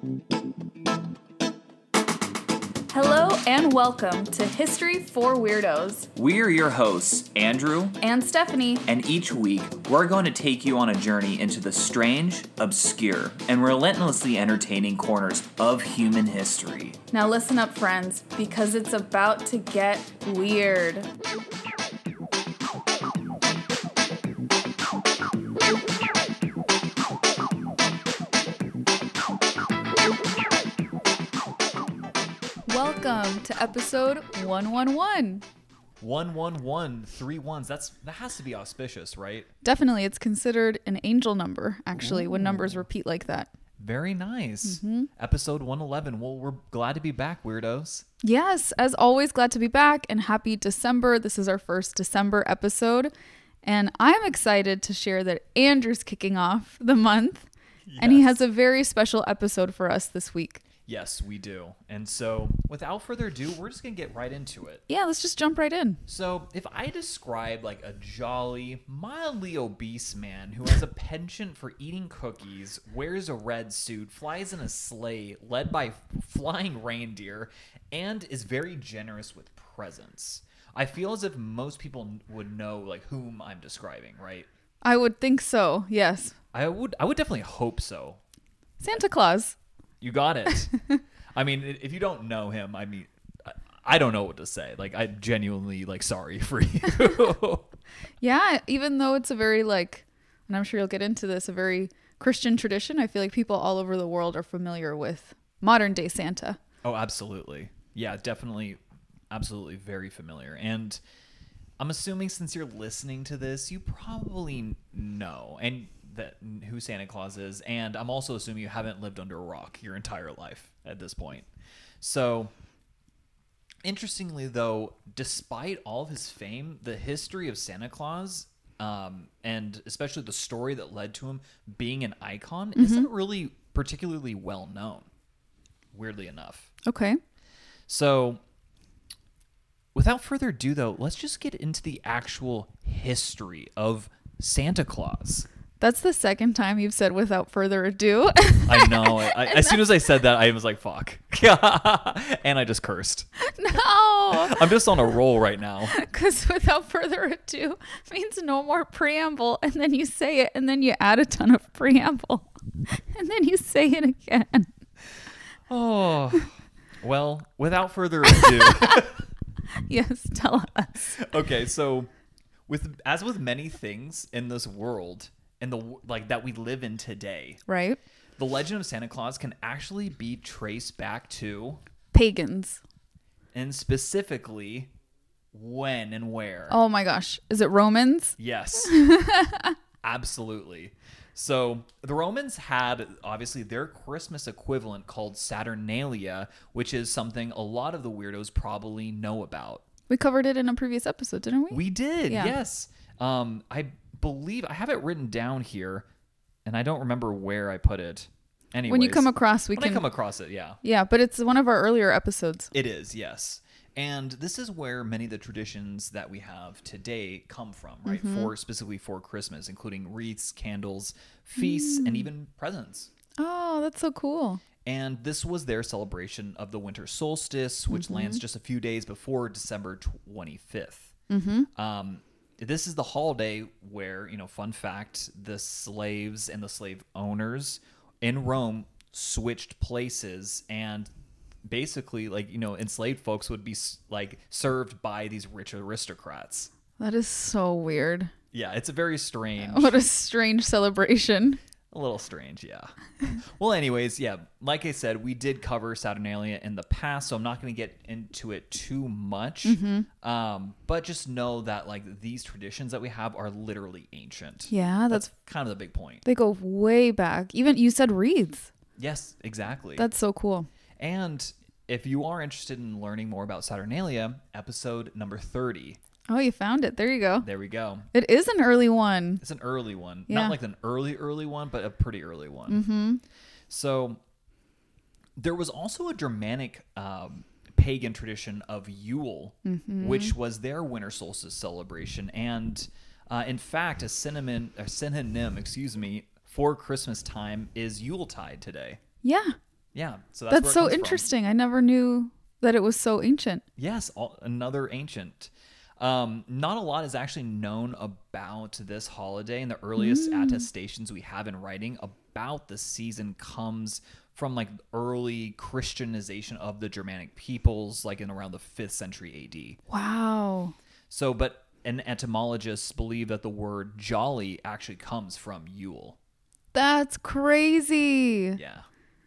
Hello and welcome to History for Weirdos. We're your hosts, Andrew and Stephanie, and each week we're going to take you on a journey into the strange, obscure, and relentlessly entertaining corners of human history. Now listen up, friends, because it's about to get weird. Welcome to episode 111. 111, 3 ones. That has to be auspicious, right? Definitely, it's considered an angel number, actually, when numbers repeat like that. Very nice. Episode 111. Well, we're glad to be back, weirdos. Yes, as always, glad to be back and happy December. This is our first December episode, and I'm excited to share that Andrew's kicking off the month, and he has a very special episode for us this week. Yes, we do. And so, without further ado, we're just going to get right into it. Yeah, let's just jump right in. So, if I describe like a jolly, mildly obese man who has a penchant for eating cookies, wears a red suit, flies in a sleigh led by flying reindeer, and is very generous with presents, I feel as if most people would know like whom I'm describing, right? I would think so, yes. I would definitely hope so. Santa Claus. You got it. I mean, if you don't know him, I mean, I don't know what to say. Like, I'm genuinely, like, sorry for you. Yeah, even though it's a very, like, and I'm sure you'll get into this, a very Christian tradition, I feel like people all over the world are familiar with modern day Santa. Oh, absolutely. Yeah, definitely. Absolutely very familiar. And I'm assuming since you're listening to this, you probably know who Santa Claus is, and I'm also assuming you haven't lived under a rock your entire life at this point. So, interestingly, though, despite all of his fame, the history of Santa Claus, and especially the story that led to him being an icon, isn't really particularly well known, weirdly enough. Okay. So, without further ado, though, let's just get into the actual history of Santa Claus. That's the second time you've said without further ado. I know. As soon as I said that, I was like, fuck. And I just cursed. No. I'm just on a roll right now. Because without further ado means no more preamble. And then you say it and then you add a ton of preamble. And then you say it again. Oh. Well, without further ado. Yes, tell us. Okay, so as with many things in this world, and that we live in today, Right. the legend of Santa Claus can actually be traced back to Pagans. and specifically when and where. Oh my gosh. Is it Romans? Yes. Absolutely. So the Romans had obviously their Christmas equivalent called Saturnalia, which is something a lot of the weirdos probably know about. We covered it in a previous episode, didn't we? We did, Yeah. yes. I believe I have it written down here, and I don't remember where I put it. Anyways, When you come across, I come across it, yeah. Yeah, but it's one of our earlier episodes. It is, yes. And this is where many of the traditions that we have today come from, right? Specifically for Christmas, including wreaths, candles, feasts, and even presents. Oh, that's so cool. And this was their celebration of the winter solstice, which lands just a few days before December 25th. This is the holiday where, fun fact, the slaves and the slave owners in Rome switched places, and basically, enslaved folks would be served by these rich aristocrats. That is so weird. Yeah, it's a very strange. What a strange celebration. A little strange, yeah. Well, anyways, yeah, like I said, we did cover Saturnalia in the past, so I'm not going to get into it too much. But just know that these traditions that we have are literally ancient. Yeah, that's kind of the big point. They go way back. Even you said wreaths. Yes, exactly. That's so cool. And if you are interested in learning more about Saturnalia, episode number 30. Oh, you found it. There you go. There we go. It is an early one. It's an early one. Yeah. Not like an early one, but a pretty early one. So there was also a Germanic pagan tradition of Yule, which was their winter solstice celebration. And in fact, a synonym, for Christmas time is Yuletide today. Yeah. Yeah. So That's where it so comes from. interesting. I never knew that it was so ancient. Yes, another ancient. Not a lot is actually known about this holiday, and the earliest attestations we have in writing about the season comes from like early Christianization of the Germanic peoples, like in around the 5th century AD. Wow. So, but and etymologists believe that the word jolly actually comes from Yule. That's crazy. Yeah.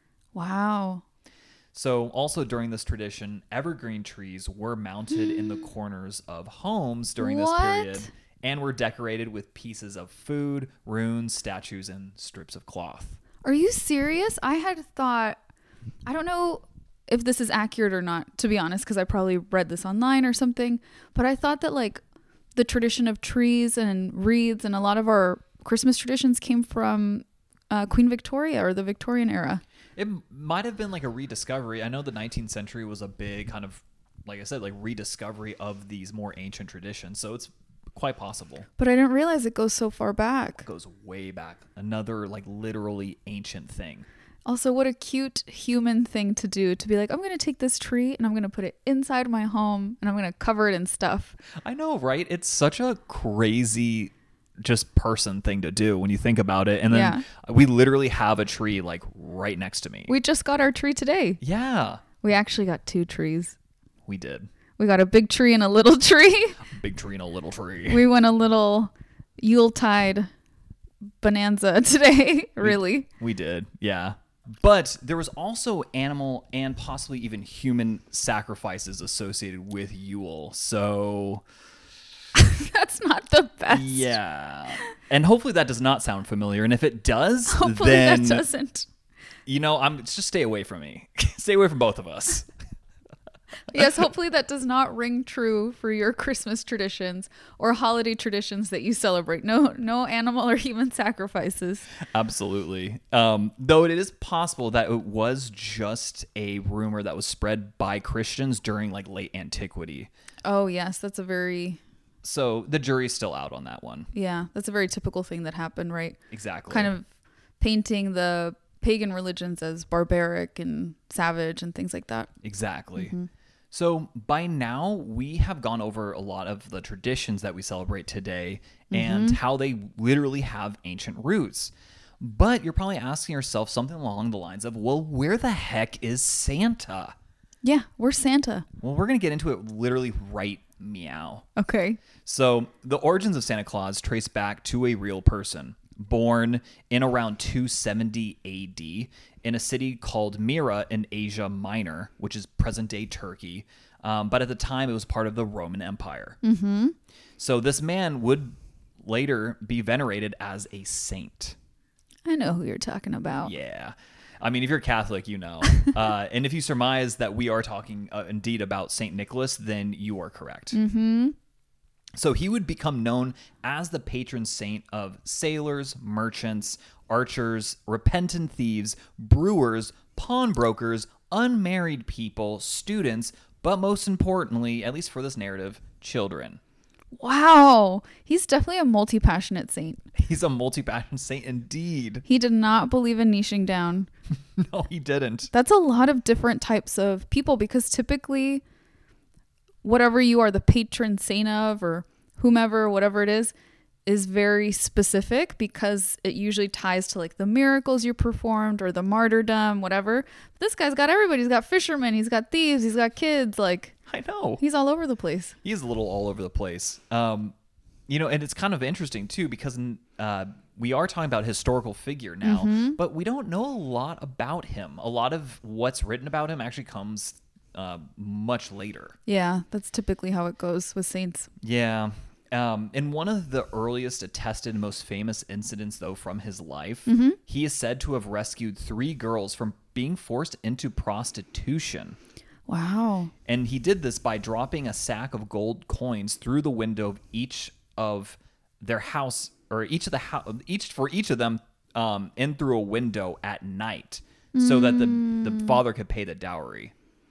Wow. So also during this tradition, evergreen trees were mounted in the corners of homes during this period and were decorated with pieces of food, runes, statues, and strips of cloth. Are you serious? I had thought, I don't know if this is accurate or not, to be honest, because I probably read this online or something, but I thought that like the tradition of trees and wreaths and a lot of our Christmas traditions came from Queen Victoria or the Victorian era. It might have been like a rediscovery. I know the 19th century was a big kind of, like I said, like rediscovery of these more ancient traditions. So it's quite possible. But I didn't realize it goes so far back. It goes way back. Another like literally ancient thing. Also, what a cute human thing to do, to be like, I'm going to take this tree and I'm going to put it inside my home and I'm going to cover it in stuff. I know, right? It's such a crazy just person thing to do when you think about it. And then we literally have a tree like right next to me. We just got our tree today. Yeah. We actually got 2 trees. We did. We got a big tree and a little tree. Big tree and a little tree. We went a little Yuletide bonanza today, really. We did, yeah. But there was also animal and possibly even human sacrifices associated with Yule. So that's not the best. Yeah. And hopefully that does not sound familiar. And if it does, hopefully then that doesn't. You know, just stay away from me. Stay away from both of us. Yes, hopefully that does not ring true for your Christmas traditions or holiday traditions that you celebrate. No animal or human sacrifices. Absolutely. Though it is possible that it was just a rumor that was spread by Christians during like late antiquity. Oh, yes. That's a very... So the jury's still out on that one. Yeah, that's a very typical thing that happened, right? Exactly. Kind of painting the pagan religions as barbaric and savage and things like that. Exactly. Mm-hmm. So by now, we have gone over a lot of the traditions that we celebrate today and how they literally have ancient roots. But you're probably asking yourself something along the lines of, well, where the heck is Santa? Yeah, where's Santa? Well, we're going to get into it literally right meow. Okay. So the origins of Santa Claus trace back to a real person born in around 270 AD in a city called Myra in Asia Minor, which is present-day Turkey. But at the time, it was part of the Roman Empire. Mm-hmm. So this man would later be venerated as a saint. I know who you're talking about. Yeah. I mean, if you're Catholic, you know. And if you surmise that we are talking indeed about Saint Nicholas, then you are correct. Mm-hmm. So he would become known as the patron saint of sailors, merchants, archers, repentant thieves, brewers, pawnbrokers, unmarried people, students, but most importantly, at least for this narrative, children. Wow. He's definitely a multi-passionate saint. He's a multi-passionate saint indeed. He did not believe in niching down. No, he didn't. That's a lot of different types of people because typically whatever you are the patron saint of or whomever, whatever it is very specific because it usually ties to like the miracles you performed or the martyrdom, whatever. But this guy's got everybody. He's got fishermen. He's got thieves. He's got kids. Like, I know. He's all over the place. He's a little all over the place. You know, and it's kind of interesting too because we are talking about a historical figure now, but we don't know a lot about him. A lot of what's written about him actually comes much later. Yeah, that's typically how it goes with saints. Yeah. In one of the earliest attested and most famous incidents, though, from his life, he is said to have rescued 3 girls from being forced into prostitution. Wow. And he did this by dropping a sack of gold coins through the window of each of their house, or each of them in through a window at night so that the father could pay the dowry.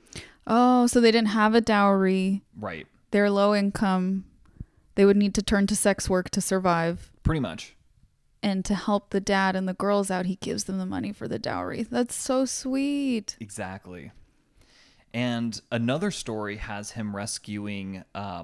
Oh, so they didn't have a dowry. Right. They're low income. They would need to turn to sex work to survive. Pretty much. And to help the dad and the girls out, he gives them the money for the dowry. That's so sweet. Exactly. And another story has him rescuing,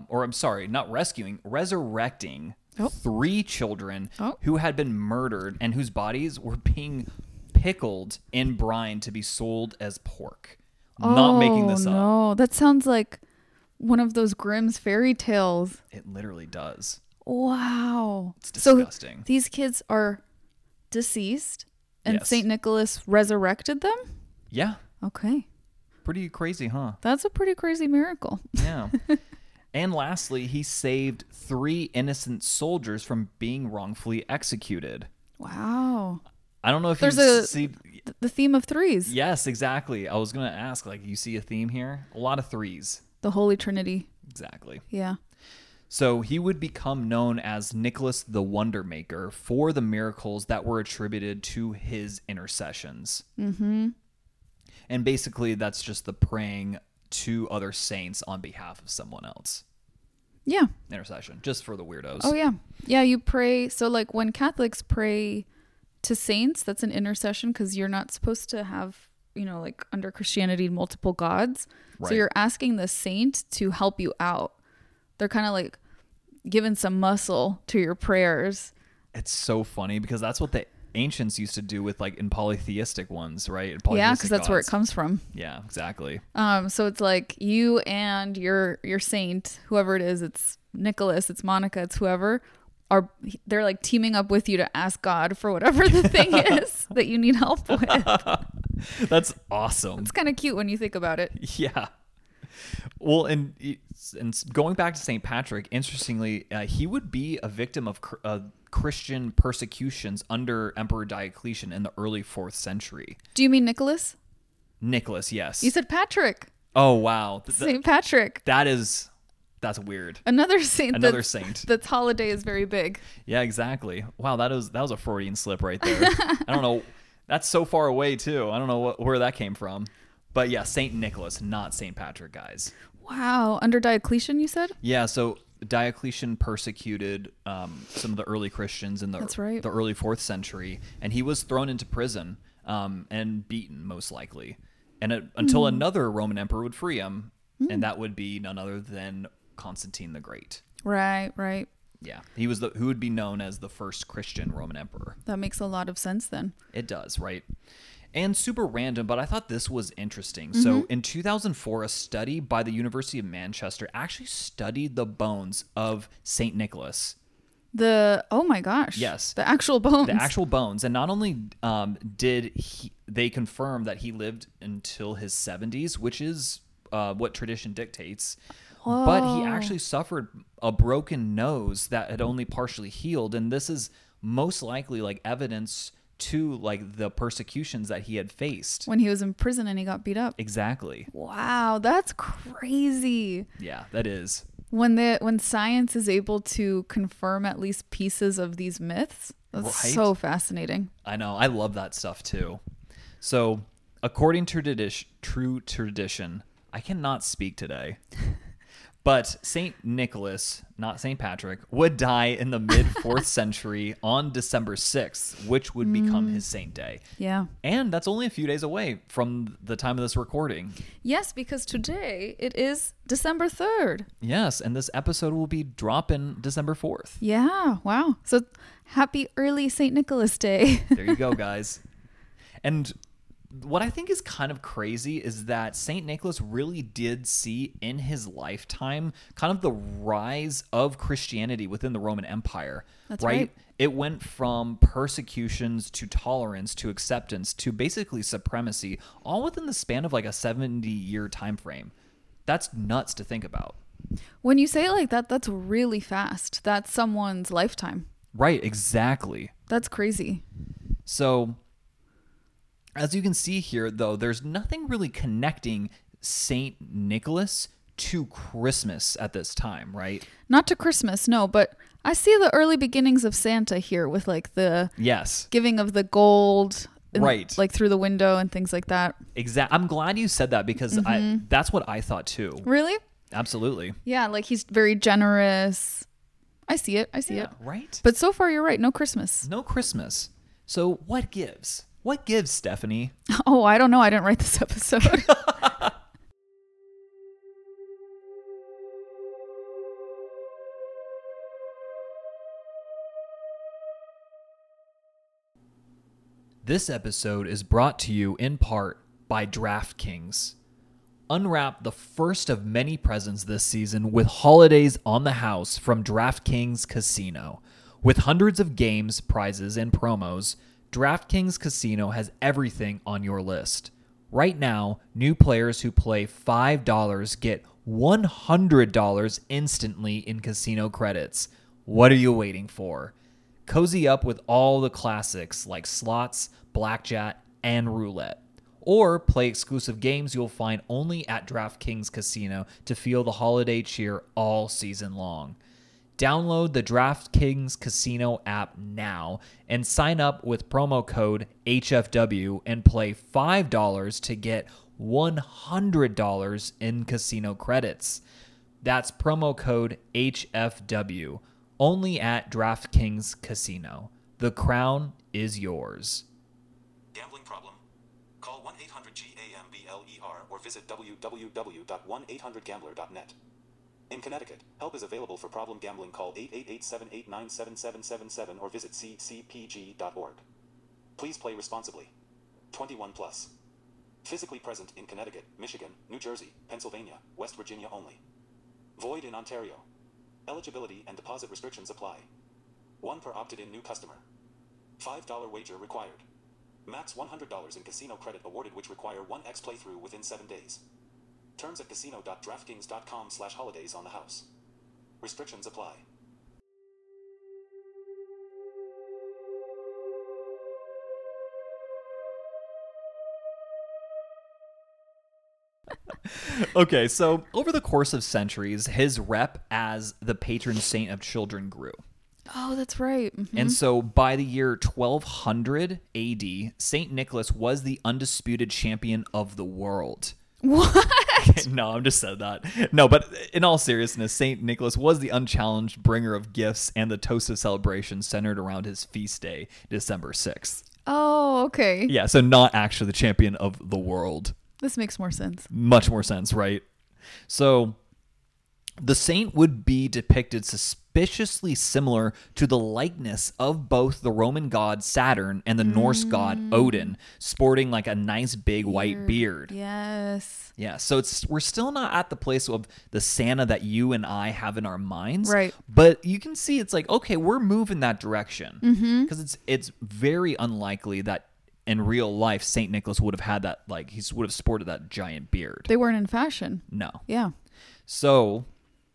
resurrecting 3 children who had been murdered and whose bodies were being pickled in brine to be sold as pork. Not making this up. No, that sounds like one of those Grimm's fairy tales. It literally does. Wow. It's disgusting. So these kids are deceased and Yes. St. Nicholas resurrected them? Yeah. Okay. Pretty crazy, huh? That's a pretty crazy miracle. Yeah. And lastly, he saved 3 innocent soldiers from being wrongfully executed. Wow. I don't know if There's you see... the theme of threes. Yes, exactly. I was going to ask, like, you see a theme here? A lot of 3s. The Holy Trinity. Exactly. Yeah. So he would become known as Nicholas the Wonder Maker for the miracles that were attributed to his intercessions. Mm-hmm. And basically, that's just the praying to other saints on behalf of someone else. Yeah. Intercession, just for the weirdos. Oh, yeah. Yeah, you pray. So, like, when Catholics pray to saints, that's an intercession because you're not supposed to have, like under Christianity, multiple gods. Right. So you're asking the saint to help you out. They're kind of like giving some muscle to your prayers. It's so funny because that's what the ancients used to do with, like, in polytheistic ones, right? Yeah, because that's where it comes from. Yeah, exactly. So it's like you and your saint, whoever it is, it's Nicholas, it's Monica, it's whoever, they're like teaming up with you to ask God for whatever the thing is that you need help with. That's awesome. It's kind of cute when you think about it. Yeah. Well, and going back to St. Patrick, interestingly, he would be a victim of Christian persecutions under Emperor Diocletian in the early 4th century. Do you mean Nicholas? Nicholas, yes. You said Patrick. Oh, wow. St. Patrick. That's weird. Another saint. Saint. That's holiday is very big. Yeah, exactly. Wow, that was a Freudian slip right there. I don't know. That's so far away, too. I don't know where that came from. But yeah, St. Nicholas, not St. Patrick, guys. Wow. Under Diocletian, you said? Yeah, so Diocletian persecuted some of the early Christians in the early 4th century, and he was thrown into prison and beaten, most likely, and until another Roman emperor would free him, and that would be none other than Constantine the Great. Right. Yeah, he was who would be known as the first Christian Roman emperor. That makes a lot of sense then. It does, right? And super random, but I thought this was interesting. So in 2004, a study by the University of Manchester actually studied the bones of St. Nicholas. Oh my gosh. Yes. The actual bones. The actual bones. And not only did they confirm that he lived until his 70s, which is what tradition dictates, but he actually suffered a broken nose that had only partially healed. And this is most likely like evidence to like the persecutions that he had faced when he was in prison and he got beat up. Exactly. Wow, that's crazy. Yeah, that is. When science is able to confirm at least pieces of these myths, that's so fascinating. I know. I love that stuff too. So, according to true tradition, I cannot speak today. But St. Nicholas, not St. Patrick, would die in the mid-4th century on December 6th, which would become his saint day. Yeah. And that's only a few days away from the time of this recording. Yes, because today it is December 3rd. Yes, and this episode will be dropping December 4th. Yeah, wow. So happy early St. Nicholas Day. There you go, guys. And what I think is kind of crazy is that St. Nicholas really did see in his lifetime kind of the rise of Christianity within the Roman Empire. That's right. It went from persecutions to tolerance to acceptance to basically supremacy, all within the span of like a 70-year time frame. That's nuts to think about. When you say it like that, that's really fast. That's someone's lifetime. Right, exactly. That's crazy. So, as you can see here, though, there's nothing really connecting St. Nicholas to Christmas at this time, right? Not to Christmas, no, but I see the early beginnings of Santa here with like the giving of the gold, right? Like through the window and things like that. Exactly. I'm glad you said that because that's what I thought too. Really? Absolutely. Yeah, like he's very generous. I see it. Right? But so far, you're right. No Christmas. No Christmas. So what gives? What gives, Stephanie? Oh, I don't know. I didn't write this episode. This episode is brought to you in part by DraftKings. Unwrap the first of many presents this season with holidays on the house from DraftKings Casino. With hundreds of games, prizes, and promos, DraftKings Casino has everything on your list. Right now, new players who play $5 get $100 instantly in casino credits. What are you waiting for? Cozy up with all the classics like slots, blackjack, and roulette. Or play exclusive games you'll find only at DraftKings Casino to feel the holiday cheer all season long. Download the DraftKings Casino app now and sign up with promo code HFW and play $5 to get $100 in casino credits. That's promo code HFW. Only at DraftKings Casino. The crown is yours. Gambling problem? Call 1-800-GAMBLER or visit www.1800gambler.net. In Connecticut, help is available for problem gambling. Call 888-789-7777 or visit ccpg.org. Please play responsibly. 21 plus. Physically present in Connecticut, Michigan, New Jersey, Pennsylvania, West Virginia only. Void in Ontario. Eligibility and deposit restrictions apply. 1 per opted-in new customer. $5 wager required. Max $100 in casino credit awarded, which require 1x playthrough within 7 days. Terms at casino.draftkings.com/holidays on the house. Restrictions apply. Okay, so over the course of centuries, his rep as the patron saint of children grew. Oh, that's right. Mm-hmm. And so by the year 1200 AD, St. Nicholas was the undisputed champion of the world. What? No, I'm just said that. No, but in all seriousness, St. Nicholas was the unchallenged bringer of gifts, and the toast of celebration centered around his feast day, December 6th. Oh, okay. Yeah, so not actually the champion of the world. This makes more sense. Much more sense, right? So the saint would be depicted suspiciously similar to the likeness of both the Roman god Saturn and the Norse god Odin, sporting like a nice big white beard. Yes. Yeah, so we're still not at the place of the Santa that you and I have in our minds. Right. But you can see it's like, okay, we're moving that direction. Because it's very unlikely that in real life, St. Nicholas would have had that, like, he would have sported that giant beard. They weren't in fashion. No. Yeah. So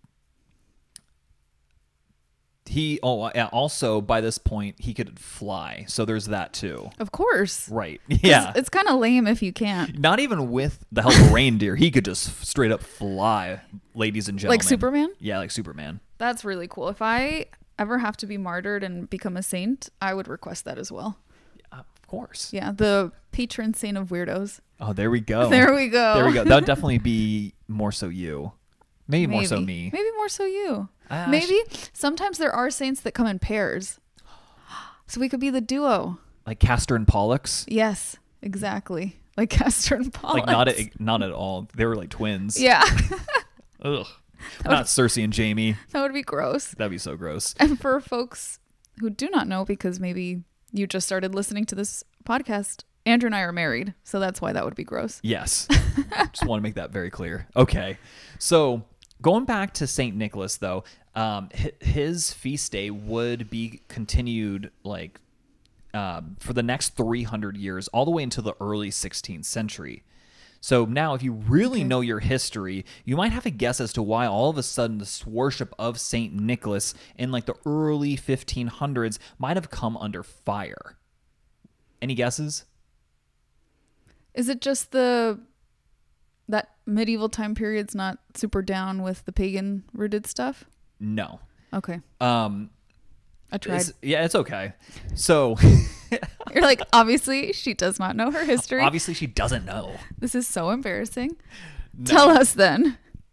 he also by this point he could fly, so there's that too. Of course. Right. Yeah. It's kind of lame if you can't. Not even with the help of reindeer, he could just straight up fly, ladies and gentlemen. Like Superman? Yeah, like Superman. That's really cool. If I ever have to be martyred and become a saint, I would request that as well. Of course. Yeah, the patron saint of weirdos. Oh, there we go. There we go. There we go. That would definitely be more so you. Maybe more so me. Maybe more so you. Maybe. Sometimes there are saints that come in pairs. So we could be the duo. Like Castor and Pollux? Yes, exactly. Like Castor and Pollux. Like not at all. They were like twins. Yeah. Ugh. Not Cersei and Jamie. That would be gross. That'd be so gross. And for folks who do not know, because maybe you just started listening to this podcast, Andrew and I are married. So that's why that would be gross. Yes. Just want to make that very clear. Okay. So going back to St. Nicholas, though, his feast day would be continued like for the next 300 years, all the way into the early 16th century. So now, if you really know your history, you might have a guess as to why all of a sudden this worship of St. Nicholas in like the early 1500s might have come under fire. Any guesses? Is it just that medieval time period's not super down with the pagan rooted stuff? No. Okay. I tried. It's okay. So you're like, obviously she does not know her history. Obviously she doesn't know. This is so embarrassing. No. Tell us then.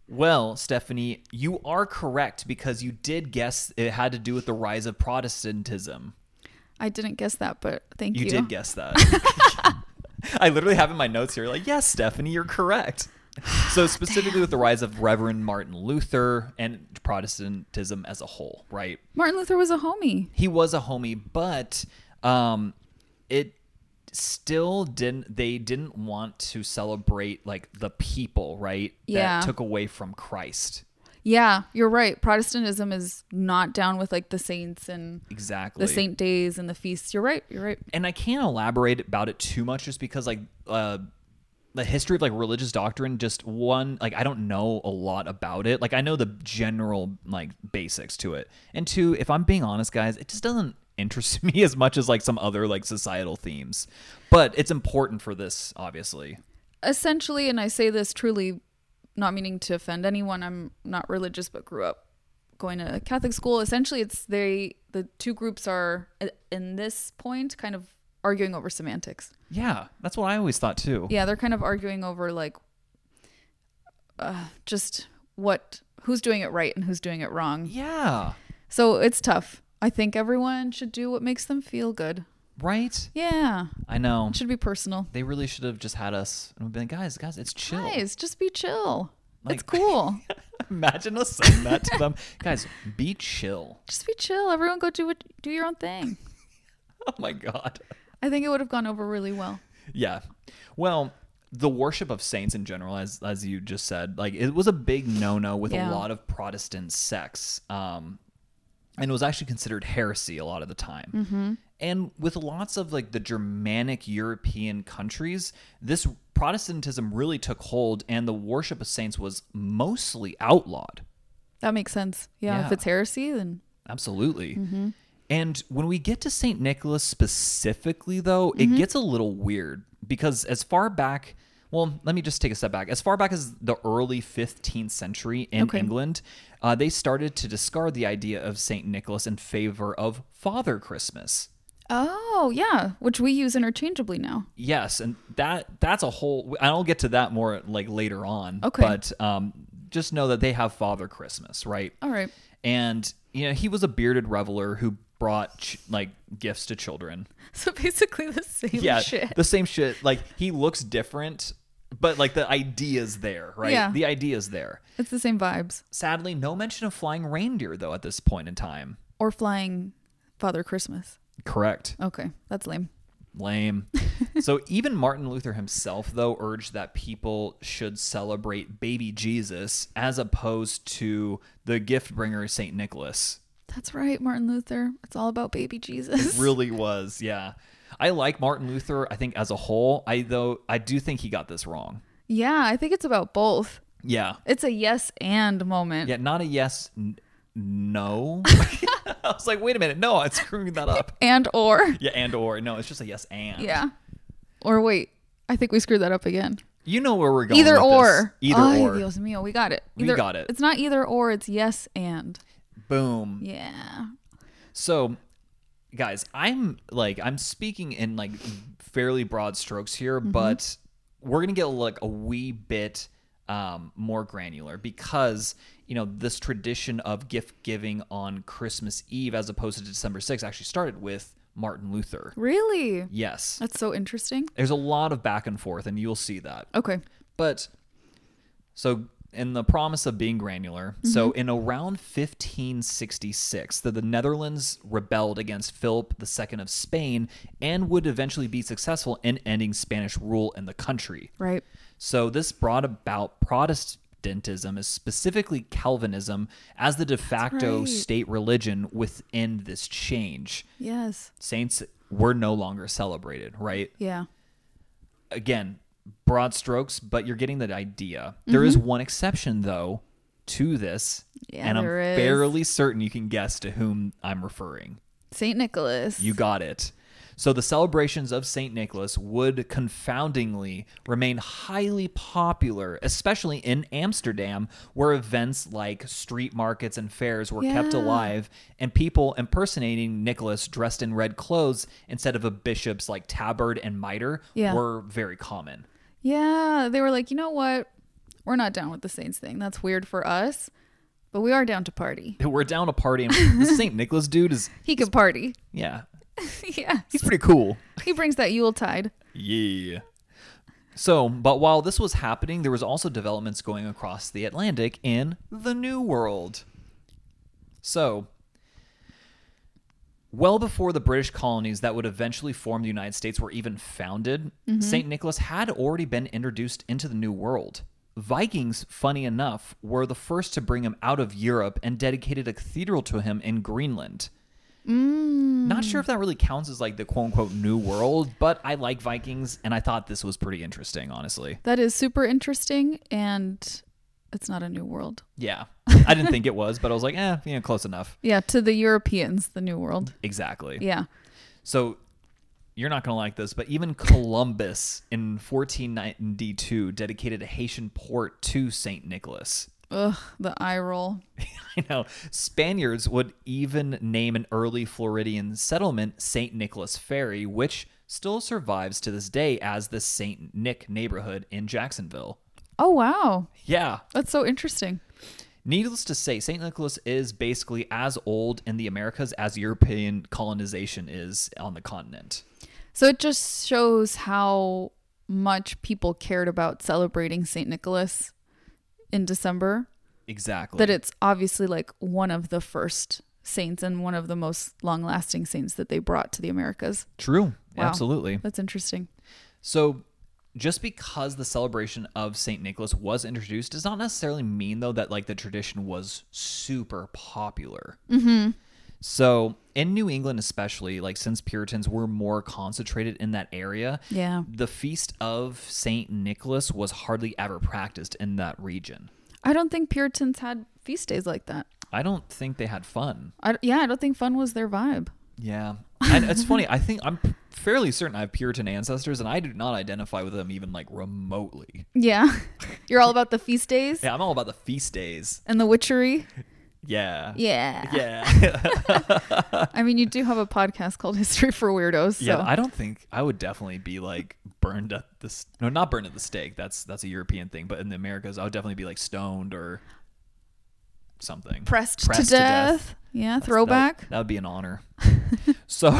Well, Stephanie, you are correct because you did guess it had to do with the rise of Protestantism. I didn't guess that, but thank you. You did guess that. I literally have in my notes here like, yes, Stephanie, you're correct. So specifically with the rise of Reverend Martin Luther and Protestantism as a whole, right? Martin Luther was a homie. He was a homie, but it still they didn't want to celebrate like the people, right? Yeah. That took away from Christ. Yeah, you're right. Protestantism is not down with like the saints and Exactly. the saint days and the feasts. You're right. You're right. And I can't elaborate about it too much just because like the history of like religious doctrine, just one, like I don't know a lot about it. Like I know the general like basics to it. And two, if I'm being honest, guys, it just doesn't interest me as much as like some other like societal themes. But it's important for this, obviously. Essentially, and I say this truly not meaning to offend anyone, I'm not religious but grew up going to Catholic school. Essentially, the two groups are in this point kind of arguing over semantics. Yeah, that's what I always thought too. Yeah, they're kind of arguing over like just who's doing it right and who's doing it wrong. Yeah. So it's tough. I think everyone should do what makes them feel good. Right? Yeah. I know. It should be personal. They really should have just had us and been like, guys, it's chill. Guys, just be chill. Like- It's cool. Imagine us saying that to them. Guys, be chill. Just be chill. Everyone go do your own thing. Oh my God. I think it would have gone over really well. Yeah. Well, the worship of saints in general, as you just said, like it was a big no-no with Yeah. a lot of Protestant sects. And it was actually considered heresy a lot of the time. Mm-hmm. And with lots of like the Germanic European countries, this Protestantism really took hold and the worship of saints was mostly outlawed. That makes sense. Yeah. Yeah. If it's heresy, then Absolutely. And when we get to St. Nicholas specifically, though, it gets a little weird because as far back, well, let me just take a step back. As far back as the early 15th century in Okay. England, they started to discard the idea of St. Nicholas in favor of Father Christmas. oh yeah, which we use interchangeably now. Yes, and that's a whole. I'll get to that more like later on. Okay. But just know that they have Father Christmas, right? All right. And he was a bearded reveler who brought like gifts to children. So basically the same Yeah, shit. the same shit. Like he looks different, but like the idea's there, right? Yeah. The idea's there. It's the same vibes. Sadly, no mention of flying reindeer though at this point in time. Or flying Father Christmas. Correct. Okay, that's lame. Lame. So even Martin Luther himself, though, urged that people should celebrate baby Jesus as opposed to the gift bringer, St. Nicholas. That's right, Martin Luther. It's all about baby Jesus. It really was, yeah. I like Martin Luther, I think, as a whole. I do think he got this wrong. Yeah, I think it's about both. Yeah. It's a yes and moment. Yeah, not a yes, no. I was like, wait a minute. No, I'm screwing that up. And or. Yeah, and or. No, it's just a yes and. Yeah. Or wait, I think we screwed that up again. You know where we're going Either with or. this. Either Ay, or. Dios mío, we got it. We got it. It's not either or, it's yes and. Boom. Yeah. So, guys, I'm speaking in like fairly broad strokes here, but we're gonna get like a wee bit more granular because this tradition of gift giving on Christmas Eve as opposed to December 6th actually started with Martin Luther. Really? Yes, That's so interesting. there's a lot of back and forth, and you'll see that. Okay. But so in the promise of being granular, so in around 1566, the Netherlands rebelled against Philip II of Spain and would eventually be successful in ending Spanish rule in the country. Right. So this brought about Protestantism, specifically Calvinism, as the de facto right. state religion within this change. Yes. Saints were no longer celebrated, right? Yeah. Again, broad strokes, but you're getting the idea. There is one exception, though, to this, Yeah, and I'm there is. fairly certain you can guess to whom I'm referring. St. Nicholas. You got it. So the celebrations of St. Nicholas would confoundingly remain highly popular, especially in Amsterdam, where events like street markets and fairs were kept Yeah. alive, and people impersonating Nicholas dressed in red clothes instead of a bishop's like tabard and mitre Yeah. were very common. Yeah. They were like, you know what? We're not down with the saints thing. That's weird for us, but we are down to party. We're down to party, and this St. Nicholas dude is, He could party. yeah, Yeah. he's pretty cool. He brings that Yuletide. Yeah. So, but while this was happening, there was also developments going across the Atlantic in the New World. So, well before the British colonies that would eventually form the United States were even founded, St. Nicholas had already been introduced into the New World. Vikings, funny enough, were the first to bring him out of Europe and dedicated a cathedral to him in Greenland. Not sure if that really counts as like the quote-unquote New World, but I like Vikings, and I thought this was pretty interesting, honestly. That is super interesting, and it's not a new world. Yeah. I didn't think it was, but I was like, close enough. Yeah, to the Europeans, the new world. Exactly. Yeah. So you're not going to like this, but even Columbus in 1492 dedicated a Haitian port to St. Nicholas. Ugh, the eye roll. I know. Spaniards would even name an early Floridian settlement St. Nicholas Ferry, which still survives to this day as the St. Nick neighborhood in Jacksonville. Oh, wow. Yeah. That's so interesting. Needless to say, St. Nicholas is basically as old in the Americas as European colonization is on the continent. So it just shows how much people cared about celebrating St. Nicholas in December. Exactly. That it's obviously like one of the first saints and one of the most long-lasting saints that they brought to the Americas. True. Wow. Absolutely. That's interesting. So just because the celebration of St. Nicholas was introduced does not necessarily mean, though, that like the tradition was super popular. Mm-hmm. So in New England especially, like since Puritans were more concentrated in that area, Yeah. the feast of St. Nicholas was hardly ever practiced in that region. I don't think Puritans had feast days like that. I don't think they had fun. I don't think fun was their vibe. Yeah. And it's funny. I think I'm fairly certain I have Puritan ancestors, and I do not identify with them even like remotely. Yeah. You're all about the feast days Yeah, I'm all about the feast days. and the witchery. Yeah. Yeah. Yeah. I mean, you do have a podcast called History for Weirdos. So. Yeah, I don't think I would definitely be like burned at the no, not burned at the stake. That's a European thing, but in the Americas, I would definitely be like stoned or something. Pressed to death. Yeah, throwback. That would be an honor. so,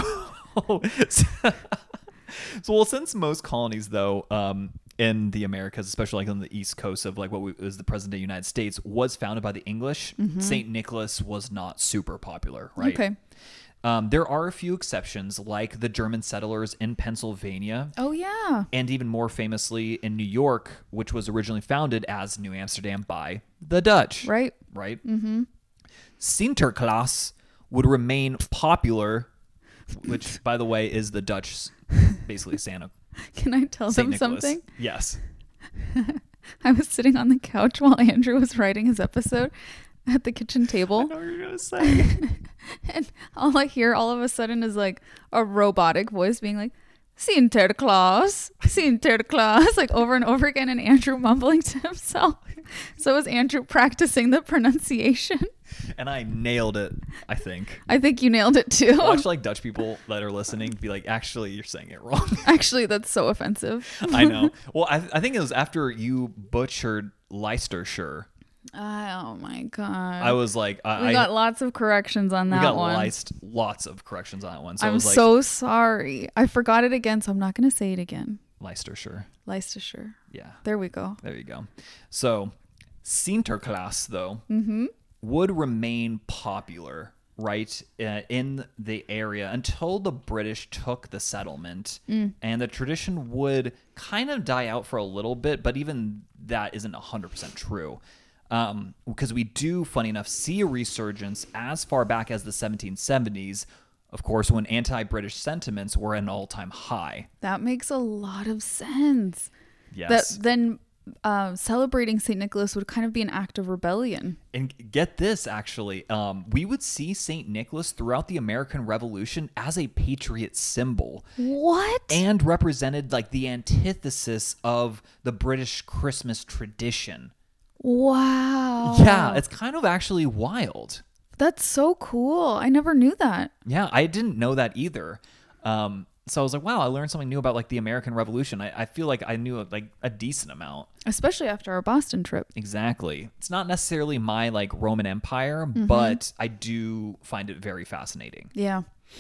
well, since most colonies though, in the Americas, especially like on the east coast of like what is the present day United States, was founded by the English, St. Nicholas was not super popular, right? Okay. There are a few exceptions, like the German settlers in Pennsylvania, Oh, yeah. and even more famously in New York, which was originally founded as New Amsterdam by the Dutch. Right. Right? Mm-hmm. Sinterklaas would remain popular, which, by the way, is the Dutch, basically Santa. Can I tell Saint them Nicholas. something? Yes. I was sitting on the couch while Andrew was writing his episode at the kitchen table. I know what you're going to say. And all I hear all of a sudden is like a robotic voice being like, Sinterklaas, Sinterklaas, like over and over again, and Andrew mumbling to himself. So was Andrew practicing the pronunciation? And I nailed it, I think. I think you nailed it too. Watch like Dutch people that are listening be like, actually, you're saying it wrong. Actually, that's so offensive. I know. Well, I think it was after you butchered Leicestershire. Oh my God. I was like, we got lots of corrections on we that got one. lots of corrections on that one. So I I'm was like, so sorry. I forgot it again, so I'm not going to say it again. Leicestershire. Leicestershire. Yeah. There we go. There you go. So Sinterklaas, though, would remain popular, right, in the area until the British took the settlement. And the tradition would kind of die out for a little bit, but even that isn't 100% true. Because we do, funny enough, see a resurgence as far back as the 1770s, of course, when anti-British sentiments were at an all-time high. That makes a lot of sense. Yes. That then celebrating St. Nicholas would kind of be an act of rebellion. And get this, actually, we would see St. Nicholas throughout the American Revolution as a patriot symbol. What? And represented like the antithesis of the British Christmas tradition. Wow. Yeah, it's kind of actually wild. That's so cool. I never knew that. Yeah, I didn't know that either. So I was like, wow, I learned something new about like the American Revolution. I feel like I knew like a decent amount. Especially after our Boston trip. Exactly. It's not necessarily my like Roman Empire, but I do find it very fascinating. Yeah.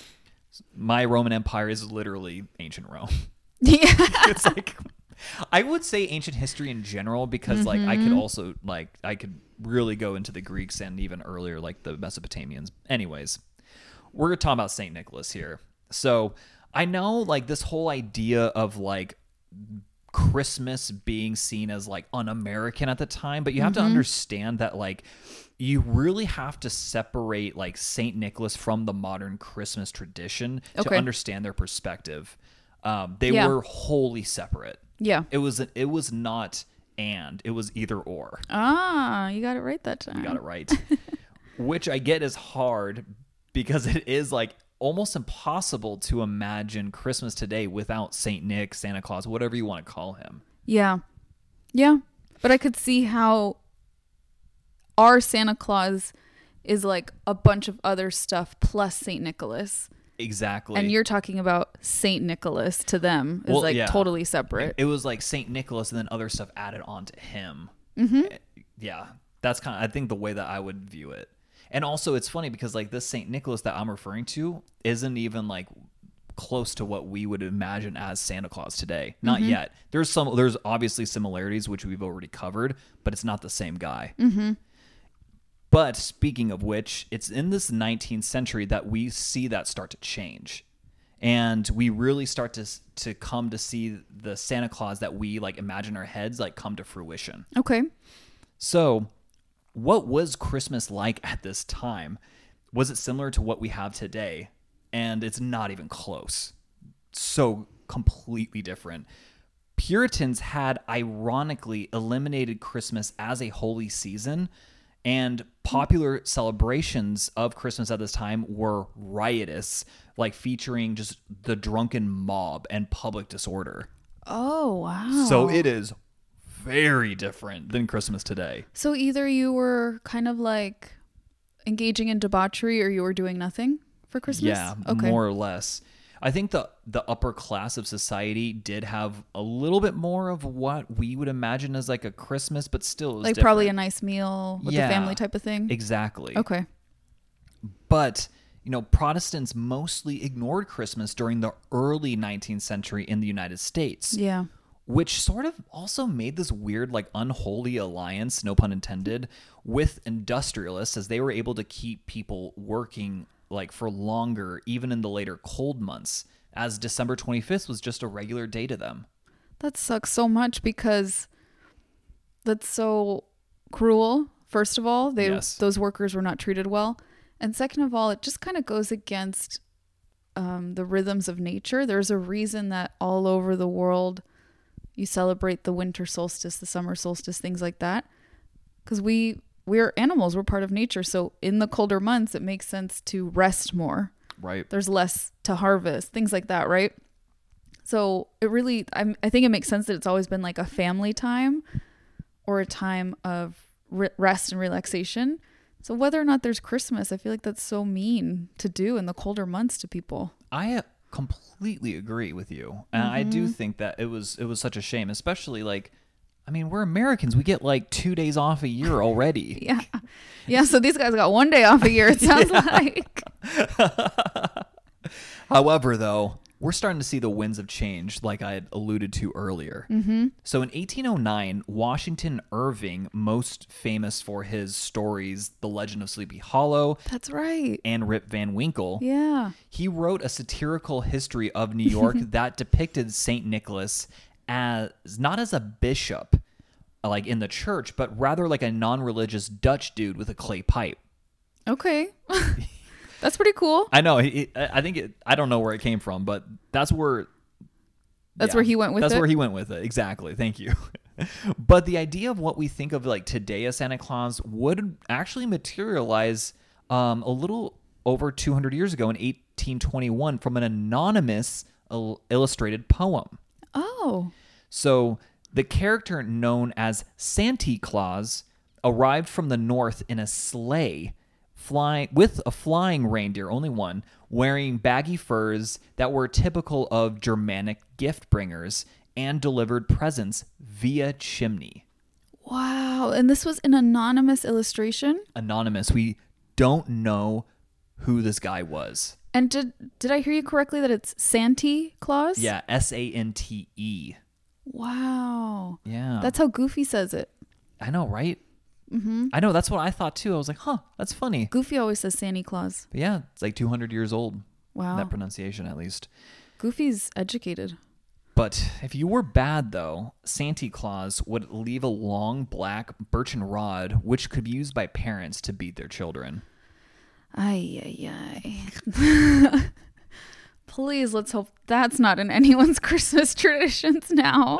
My Roman Empire is literally ancient Rome. Yeah. It's like, I would say ancient history in general, because like I could also like, I could really go into the Greeks and even earlier, like the Mesopotamians. Anyways, we're talking about St. Nicholas here. So I know like this whole idea of like Christmas being seen as like un-American at the time, but you have to understand that like you really have to separate like St. Nicholas from the modern Christmas tradition to understand their perspective. They were wholly separate. Yeah. It was not and, it was either or. Ah, you got it right that time. You got it right. Which I get is hard because it is like almost impossible to imagine Christmas today without Saint Nick, Santa Claus, whatever you want to call him. Yeah. Yeah. But I could see how our Santa Claus is like a bunch of other stuff plus Saint Nicholas. Exactly. And you're talking about Saint Nicholas to them is totally separate. It was like Saint Nicholas and then other stuff added on to him. Yeah. That's kind of, I think, the way that I would view it. And also it's funny because like this St. Nicholas that I'm referring to isn't even like close to what we would imagine as Santa Claus today. Not yet. There's obviously similarities, which we've already covered, but it's not the same guy. But speaking of which, it's in this 19th century that we see that start to change. And we really start to come to see the Santa Claus that we like imagine our heads like come to fruition. Okay. So what was Christmas like at this time? Was it similar to what we have today? And it's not even close. So completely different. Puritans had ironically eliminated Christmas as a holy season, and popular celebrations of Christmas at this time were riotous, like featuring just the drunken mob and public disorder. Oh, wow. So it is very different than Christmas today. So either you were kind of like engaging in debauchery or you were doing nothing for Christmas? Yeah, more or less. I think the upper class of society did have a little bit more of what we would imagine as like a Christmas, but still like different. Probably a nice meal with the family type of thing. Exactly. Okay. But, you know, Protestants mostly ignored Christmas during the early 19th century in the United States. Yeah. Which sort of also made this weird, like, unholy alliance, no pun intended, with industrialists, as they were able to keep people working like for longer, even in the later cold months, as December 25th was just a regular day to them. That sucks so much because that's so cruel. First of all, those workers were not treated well. And second of all, it just kind of goes against the rhythms of nature. There's a reason that all over the world you celebrate the winter solstice, the summer solstice, things like that. Because we're animals, we're part of nature. So in the colder months, it makes sense to rest more. Right. There's less to harvest, things like that, right? So it really, I think it makes sense that it's always been like a family time or a time of rest and relaxation. So whether or not there's Christmas, I feel like that's so mean to do in the colder months to people. I completely agree with you. And I do think that it was such a shame, especially like, I mean, we're Americans. We get like 2 days off a year already. Yeah. Yeah. So these guys got 1 day off a year, it sounds like. However, though, we're starting to see the winds of change, like I had alluded to earlier. So in 1809, Washington Irving, most famous for his stories, The Legend of Sleepy Hollow. That's right. And Rip Van Winkle. Yeah. He wrote a satirical history of New York that depicted St. Nicholas as not as a bishop, like in the church, but rather like a non-religious Dutch dude with a clay pipe. Okay. That's pretty cool. I know. I think I don't know where it came from, but that's where. Where he went with it? That's where he went with it. Exactly. Thank you. But the idea of what we think of like today as Santa Claus would actually materialize a little over 200 years ago in 1821 from an anonymous illustrated poem. Oh. So the character known as Santa Claus arrived from the north in a sleigh with a flying reindeer, only one, wearing baggy furs that were typical of Germanic gift bringers, and delivered presents via chimney. Wow. And this was an anonymous illustration? Anonymous. We don't know who this guy was. And did I hear you correctly that it's Santa Claus? Yeah, Sante. Wow. Yeah. That's how Goofy says it. I know, right? Mm-hmm. I know. That's what I thought too. I was like, huh, that's funny. Goofy always says Santa Claus. But yeah, it's like 200 years old. Wow. That pronunciation, at least. Goofy's educated. But if you were bad, though, Santa Claus would leave a long black birchen rod, which could be used by parents to beat their children. Ay. Please, let's hope that's not in anyone's Christmas traditions now.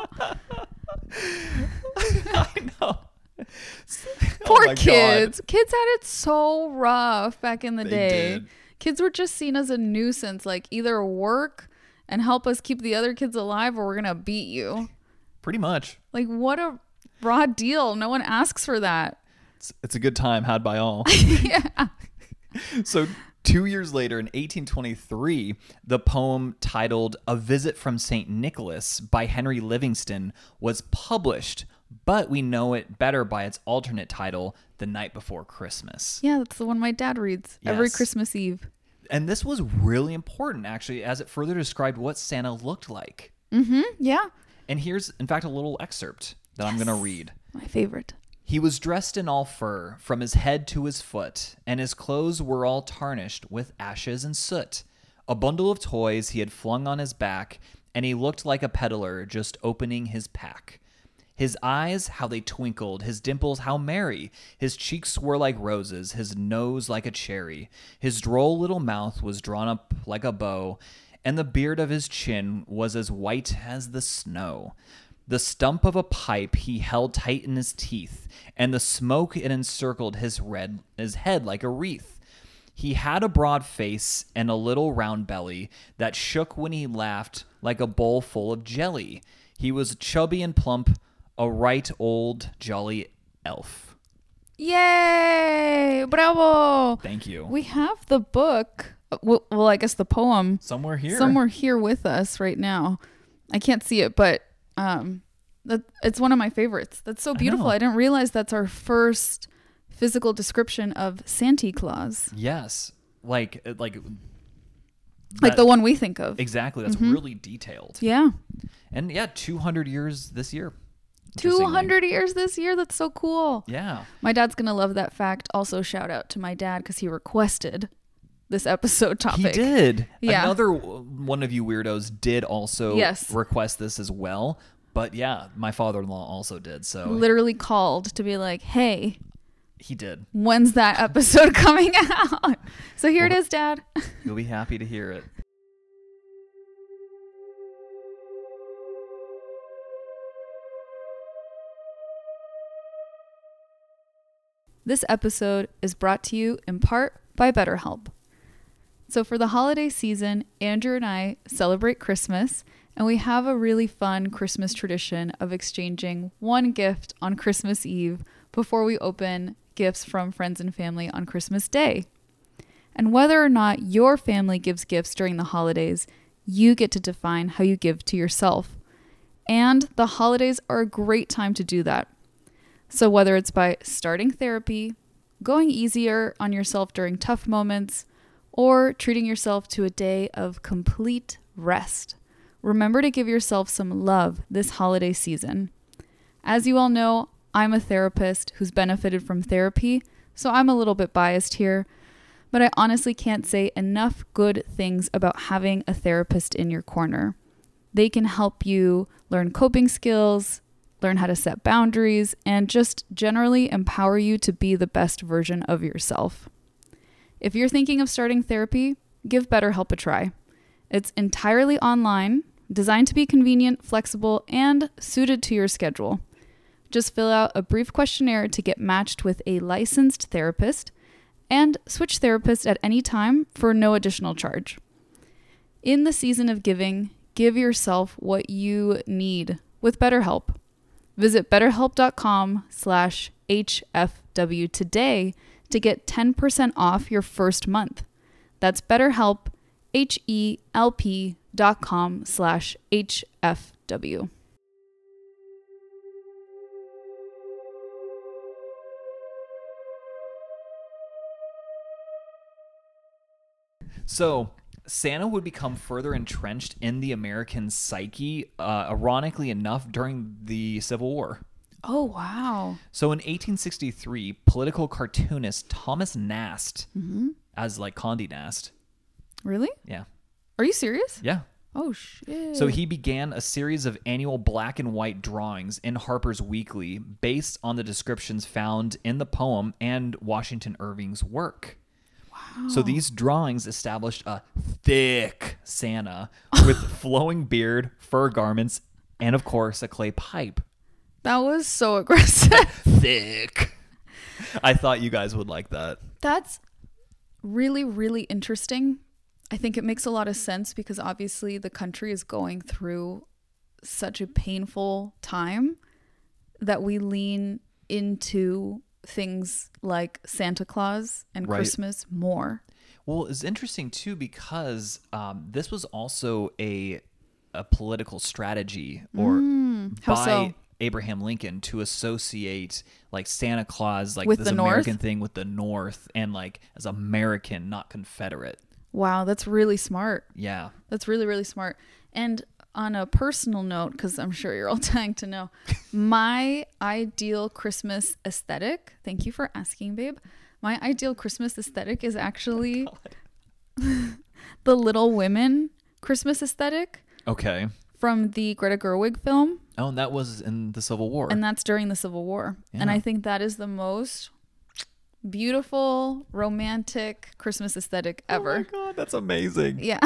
I know. Poor Oh my kids. God. Kids had it so rough back in the They day. did. Kids were just seen as a nuisance, like either work and help us keep the other kids alive or we're going to beat you. Pretty much. Like, what a raw deal. No one asks for that. It's a good time had by all. Yeah. So 2 years later, in 1823, the poem titled A Visit from St. Nicholas by Henry Livingston was published, but we know it better by its alternate title, The Night Before Christmas. Yeah, that's the one my dad reads every Yes. Christmas Eve. And this was really important, actually, as it further described what Santa looked like. Yeah. And here's, in fact, a little excerpt that I'm going to read. My favorite. He was dressed in all fur, from his head to his foot, and his clothes were all tarnished with ashes and soot. A bundle of toys he had flung on his back, and he looked like a peddler just opening his pack. His eyes, how they twinkled, his dimples, how merry. His cheeks were like roses, his nose like a cherry. His droll little mouth was drawn up like a bow, and the beard of his chin was as white as the snow. The stump of a pipe he held tight in his teeth, and the smoke it encircled his head like a wreath. He had a broad face and a little round belly that shook when he laughed like a bowl full of jelly. He was chubby and plump, a right old jolly elf. Yay! Bravo! Thank you. We have the book. Well, I guess the poem Somewhere here. somewhere here with us right now. I can't see it, but it's one of my favorites. That's so beautiful. know. I didn't realize that's our first physical description of Santa Claus. Yes. Like Like that- the one we think of. Exactly. That's really detailed. Yeah. And yeah, 200 years this year. Interestingly. 200 years this year. That's so cool. Yeah. My dad's going to love that fact. Also, shout out to my dad because he requested this episode topic. He did. Yeah. Another one of you weirdos did also Yes. request this as well. But yeah, my father-in-law also did. So Literally called to be like, hey, he did. when's that episode coming out? So here it is, Dad. You'll be happy to hear it. This episode is brought to you in part by BetterHelp. So for the holiday season, Andrew and I celebrate Christmas, and we have a really fun Christmas tradition of exchanging one gift on Christmas Eve before we open gifts from friends and family on Christmas Day. And whether or not your family gives gifts during the holidays, you get to define how you give to yourself. And the holidays are a great time to do that. So whether it's by starting therapy, going easier on yourself during tough moments, or treating yourself to a day of complete rest, remember to give yourself some love this holiday season. As you all know, I'm a therapist who's benefited from therapy, so I'm a little bit biased here, but I honestly can't say enough good things about having a therapist in your corner. They can help you learn coping skills, learn how to set boundaries, and just generally empower you to be the best version of yourself. If you're thinking of starting therapy, give BetterHelp a try. It's entirely online, designed to be convenient, flexible, and suited to your schedule. Just fill out a brief questionnaire to get matched with a licensed therapist, and switch therapists at any time for no additional charge. In the season of giving, give yourself what you need with BetterHelp. Visit betterhelp.com/HFW today to get 10% off your first month. That's BetterHelp, HELP.com/HFW. So Santa would become further entrenched in the American psyche, ironically enough, during the Civil War. Oh, wow. So in 1863, political cartoonist Thomas Nast, as like Condé Nast. Really? Yeah. Are you serious? Yeah. Oh, shit. So he began a series of annual black and white drawings in Harper's Weekly based on the descriptions found in the poem and Washington Irving's work. Wow. So these drawings established a thick Santa with flowing beard, fur garments, and of course a clay pipe. That was so aggressive. Thick. I thought you guys would like that. That's really, really interesting. I think it makes a lot of sense because obviously the country is going through such a painful time that we lean into things like Santa Claus and Right. Christmas more. Well, it's interesting too because this was also a political strategy or How by so? Abraham Lincoln to associate like Santa Claus, like With this the North? American thing with the North and like as American, not Confederate. Wow, that's really smart. Yeah. That's really, really smart. And on a personal note, because I'm sure you're all dying to know, my ideal Christmas aesthetic, thank you for asking, babe. My ideal Christmas aesthetic is actually the Little Women Christmas aesthetic Okay. from the Greta Gerwig film. Oh, and that was in the Civil War. And that's during the Civil War. And Yeah. I think that is the most beautiful, romantic Christmas aesthetic ever. Oh my God, that's amazing. Yeah.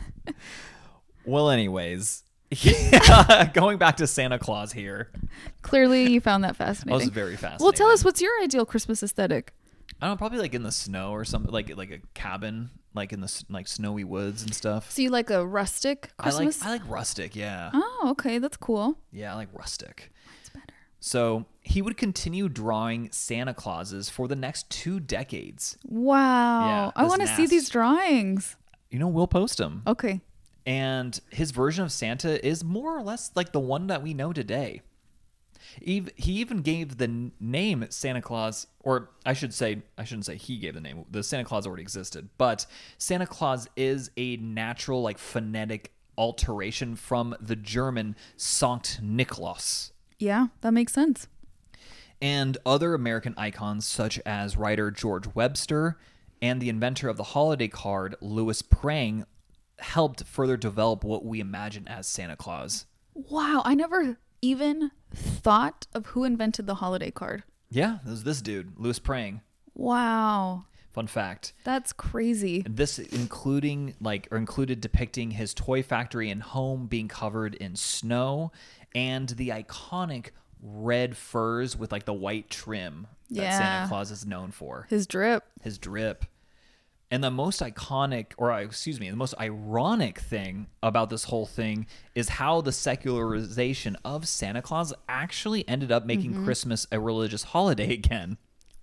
Well, anyways, yeah, going back to Santa Claus here. Clearly you found that That fascinating. was very fascinating. Well, tell us, what's your ideal Christmas aesthetic? I don't know, probably like in the snow or something, like a cabin, like in the like snowy woods and stuff. So you like a rustic Christmas? I like rustic, yeah. Oh, okay. That's cool. Yeah, I like rustic. It's better. So he would continue drawing Santa Clauses for the next 2 decades. Wow. Yeah, I this want to see Nast. these drawings. You know, we'll post them. Okay. And his version of Santa is more or less like the one that we know today. He even gave the name Santa Claus, or I shouldn't say he gave the name. The Santa Claus already existed, but Santa Claus is a natural, like phonetic alteration from the German Sankt Nikolaus. Yeah, that makes sense. And other American icons such as writer George Webster and the inventor of the holiday card, Louis Prang, helped further develop what we imagine as Santa Claus. Wow. I never even thought of who invented the holiday card. Yeah, it was this dude, Louis Prang. Wow. Fun fact. That's crazy. This included depicting his toy factory and home being covered in snow and the iconic red furs with like the white trim that Yeah. Santa Claus is known for. His drip. His drip. And the most the most ironic thing about this whole thing is how the secularization of Santa Claus actually ended up making Christmas a religious holiday again.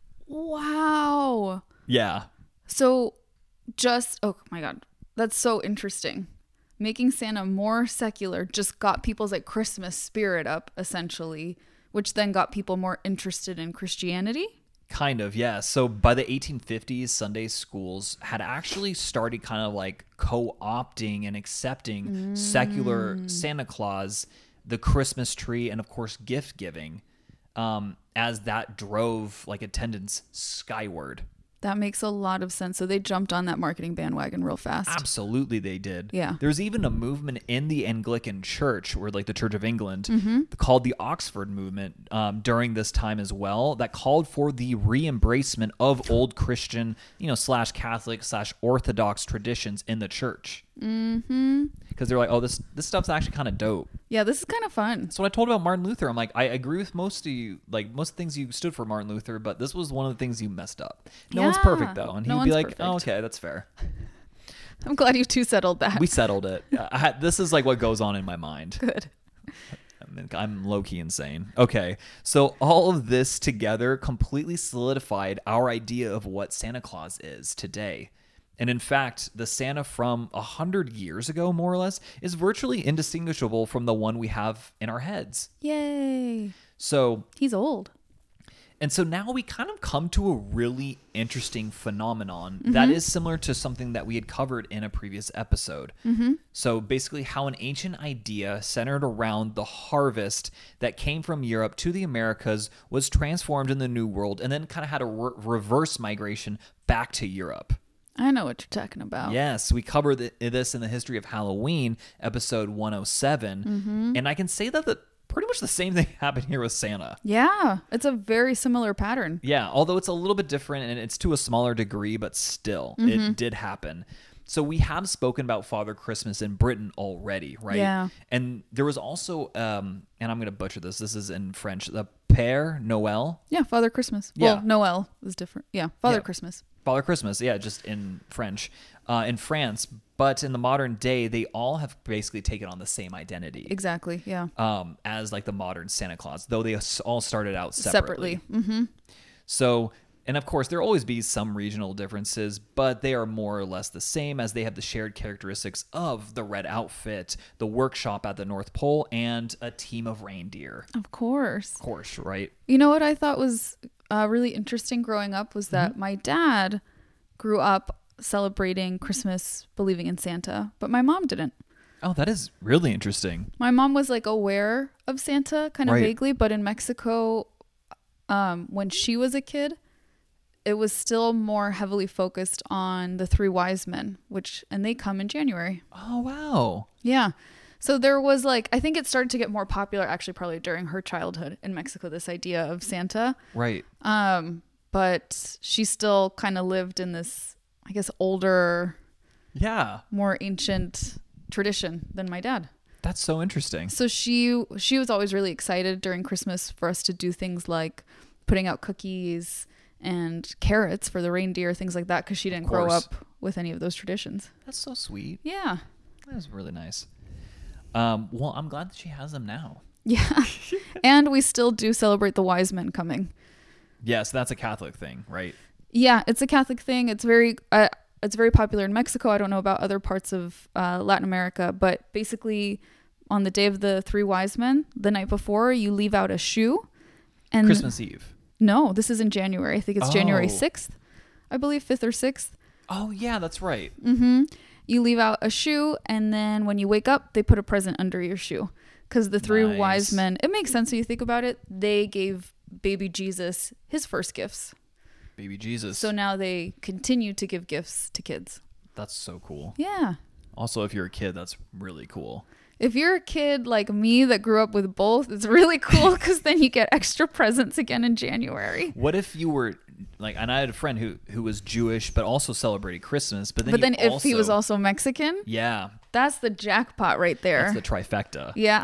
Wow. Yeah. So oh my God, that's so interesting. Making Santa more secular just got people's like Christmas spirit up essentially, which then got people more interested in Christianity. Kind of, yeah. So by the 1850s, Sunday schools had actually started kind of like co-opting and accepting secular Santa Claus, the Christmas tree, and of course gift giving, as that drove like attendance skyward. That makes a lot of sense. So they jumped on that marketing bandwagon real fast. Absolutely, they did. Yeah. There's even a movement in the Anglican Church, or like the Church of England, called the Oxford Movement during this time as well, that called for the re-embracement of old Christian, / Catholic / Orthodox traditions in the church. Because they're like, oh, this stuff's actually kind of dope. Yeah, this is kind of fun. So what I told about Martin Luther, I'm like, I agree with most of you, like most of the things you stood for Martin Luther, but this was one of the things you messed up. No one's Yeah, perfect though. And no he'd be one's like, oh, perfect. okay, that's fair. I'm glad you two settled that. We settled it. This is like what goes on in my mind. Good. I'm low-key insane. Okay, so all of this together completely solidified our idea of what Santa Claus is today. And in fact, the Santa from 100 years ago, more or less, is virtually indistinguishable from the one we have in our heads. Yay. So He's old. And so now we kind of come to a really interesting phenomenon that is similar to something that we had covered in a previous episode. So basically how an ancient idea centered around the harvest that came from Europe to the Americas was transformed in the New World and then kind of had a reverse migration back to Europe. I know what you're talking about. Yes, we covered this in the history of Halloween, episode 107. And I can say that pretty much the same thing happened here with Santa. Yeah, it's a very similar pattern. Yeah, although it's a little bit different and it's to a smaller degree, but still, it did happen. So we have spoken about Father Christmas in Britain already, right? Yeah. And there was also, and I'm going to butcher this. This is in French, the Père Noël. Yeah, Father Christmas. Yeah. Well, Noel is different. Yeah, Father Yeah. Christmas. Father Christmas, yeah, just in French, in France. But in the modern day, they all have basically taken on the same identity. Exactly, yeah. As like the modern Santa Claus, though they all started out separately. Mm-hmm. So, and of course, there'll always be some regional differences, but they are more or less the same as they have the shared characteristics of the red outfit, the workshop at the North Pole, and a team of reindeer. Of course. Of course, right? You know what I thought was really interesting growing up was that my dad grew up celebrating Christmas believing in Santa, but my mom didn't. Oh, that is really interesting. My mom was like aware of Santa kind of Right. vaguely, but in Mexico, when she was a kid, it was still more heavily focused on the three wise men, and they come in January. Oh, wow. Yeah. So there was like, I think it started to get more popular actually probably during her childhood in Mexico, this idea of Santa. Right. But she still kind of lived in this, I guess, older, Yeah. more ancient tradition than my dad. That's so interesting. So she was always really excited during Christmas for us to do things like putting out cookies and carrots for the reindeer, things like that, because she didn't grow course. up with any of those traditions. That's so sweet. Yeah. That is really nice. Well, I'm glad that she has them now. Yeah. And we still do celebrate the wise men coming. Yes, that's a Catholic thing, right? Yeah, it's a Catholic thing. It's very popular in Mexico. I don't know about other parts of Latin America, but basically on the day of the three wise men, the night before, you leave out a shoe. And Christmas Eve. No, this is in January. I think it's January Oh. 6th. I believe 5th or 6th. Oh, yeah, that's right. You leave out a shoe, and then when you wake up, they put a present under your shoe. Because the three Nice. wise men, it makes sense when you think about it. They gave baby Jesus his first gifts. Baby Jesus. So now they continue to give gifts to kids. That's so cool. Yeah. Also, if you're a kid, that's really cool. If you're a kid like me that grew up with both, it's really cool because then you get extra presents again in January. What if you were like, and I had a friend who was Jewish but also celebrated Christmas, but But then you if he was also Mexican, yeah, that's the jackpot right there. that's the trifecta. Yeah.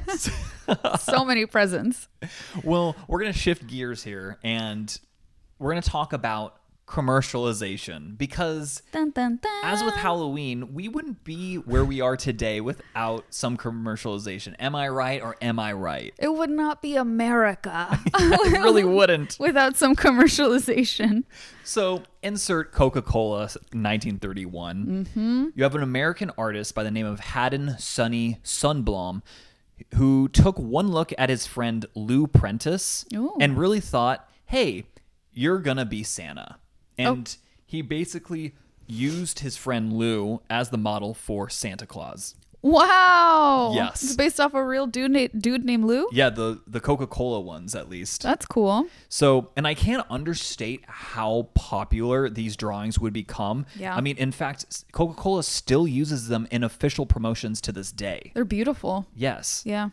So many presents. Well, we're gonna shift gears here, and we're gonna talk about commercialization because Dun, dun, dun. as with Halloween, we wouldn't be where we are today without some commercialization. Am I right or am I right? It would not be America It really wouldn't. without some commercialization. So insert Coca-Cola 1931. You have an American artist by the name of Haddon Sonny Sundblom who took one look at his friend Lou Prentice Ooh. and really thought, hey, you're going to be Santa. And he basically used his friend Lou as the model for Santa Claus. Wow. Yes. It's based off a real dude named Lou? Yeah, the Coca-Cola ones at least. That's cool. So, and I can't understate how popular these drawings would become. Yeah. I mean, in fact, Coca-Cola still uses them in official promotions to this day. They're beautiful. Yes. Yeah.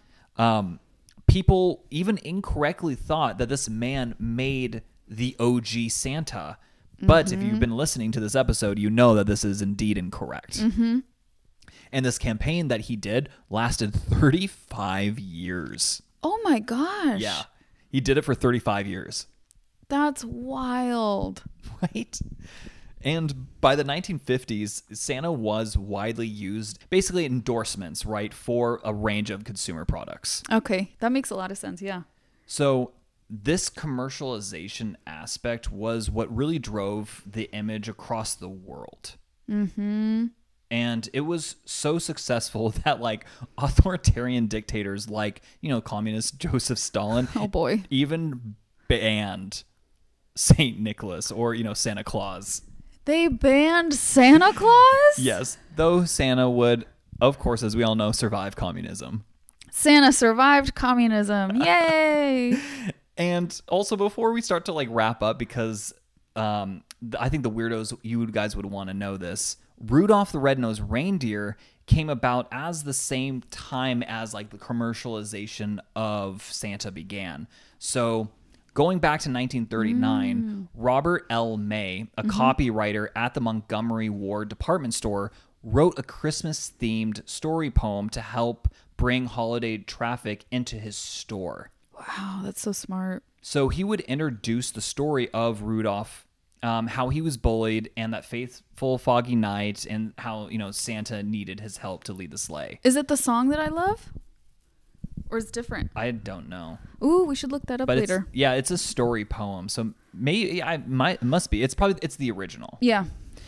People even incorrectly thought that this man made the OG Santa. But if you've been listening to this episode, you know that this is indeed incorrect. And this campaign that he did lasted 35 years. Oh my gosh. Yeah. He did it for 35 years. That's wild. Right? And by the 1950s, Santa was widely used, basically endorsements, right, for a range of consumer products. Okay, that makes a lot of sense. Yeah. So this commercialization aspect was what really drove the image across the world. Mm-hmm. And it was so successful that like authoritarian dictators like, communist Joseph Stalin Oh boy. even banned Saint Nicholas or, Santa Claus. They banned Santa Claus? Yes, though Santa would, of course, as we all know, survive communism. Santa survived communism. Yay! And also, before we start to like wrap up, because I think the weirdos, you guys would want to know this, Rudolph the Red-Nosed Reindeer came about as the same time as like the commercialization of Santa began. So going back to 1939, Robert L. May, a copywriter at the Montgomery Ward department store, wrote a Christmas-themed story poem to help bring holiday traffic into his store. Wow, that's so smart. So he would introduce the story of Rudolph, how he was bullied, and that faithful foggy night, and how, Santa needed his help to lead the sleigh. Is it the song that I love? Or is it different? I don't know. Ooh, we should look that up But later. it's a story poem. So maybe it must be. It's the original. Yeah.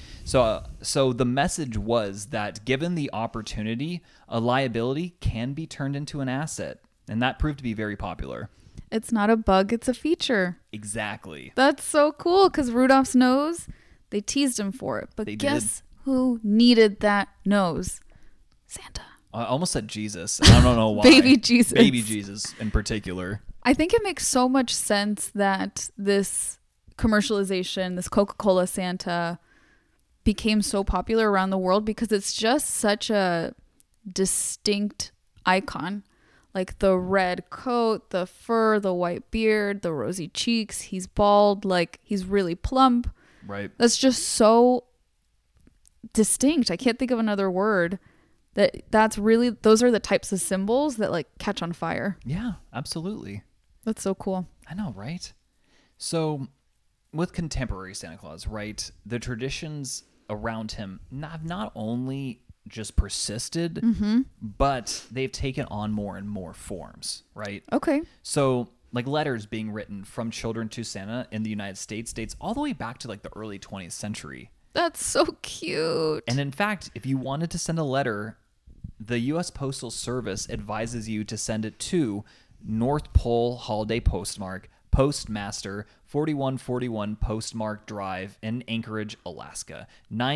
So the message was that given the opportunity, a liability can be turned into an asset. And that proved to be very popular. It's not a bug, it's a feature. Exactly. That's so cool because Rudolph's nose, they teased him for it. But They guess who needed that nose? Santa. I almost said Jesus. I don't know why. Baby Jesus. Baby Jesus in particular. I think it makes so much sense that this commercialization, this Coca-Cola Santa, became so popular around the world because it's just such a distinct icon. Like the red coat, the fur, the white beard, the rosy cheeks. He's bald, like he's really plump. Right. That's just so distinct. I can't think of another word. That's really, those are the types of symbols that like catch on fire. Yeah, absolutely. That's so cool. I know, right? So with contemporary Santa Claus, right, the traditions around him have not only just persisted, but they've taken on more and more forms, right? Okay. So like letters being written from children to Santa in the United States dates all the way back to like the early 20th century. That's so cute. And in fact, if you wanted to send a letter, the U.S. Postal Service advises you to send it to North Pole Holiday Postmark, Postmaster, 4141 Postmark Drive in Anchorage, Alaska,